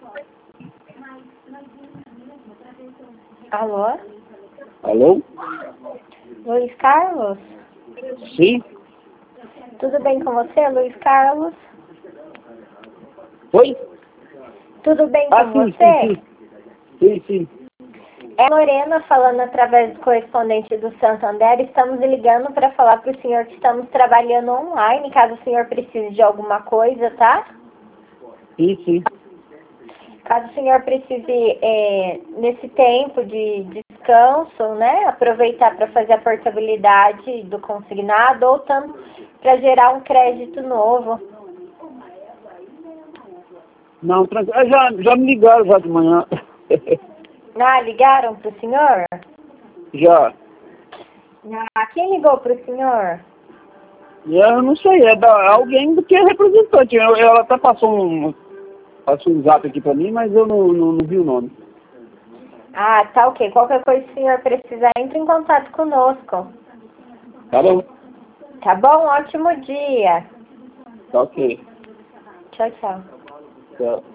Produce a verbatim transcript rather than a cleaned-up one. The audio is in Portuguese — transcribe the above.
Alô? Alô? Luiz Carlos? Sim? Tudo bem com você, Luiz Carlos? Oi? Tudo bem Ah, com sim, você? sim, sim. Sim, sim. É Lorena falando através do correspondente do Santander. Estamos ligando para falar para o senhor que estamos trabalhando online, caso o senhor precise de alguma coisa, tá? Sim, sim. Caso o senhor precise, é, nesse tempo de descanso, né, aproveitar para fazer a portabilidade do consignado ou tanto para gerar um crédito novo. Não, tranquilo. Ah, Já, já me ligaram já de manhã. Ah, ligaram para o senhor? Já. Ah, quem ligou para o senhor? Eu não sei, é da, alguém do que é representante. Eu- ela até passou um, passou um zap aqui pra mim, mas eu não, não, não vi o nome. Ah, tá ok. Qualquer coisa que o senhor precisar, entre em contato conosco. Tá bom? Tá bom? Ótimo dia. Tá ok. Tchau, tchau. Tchau.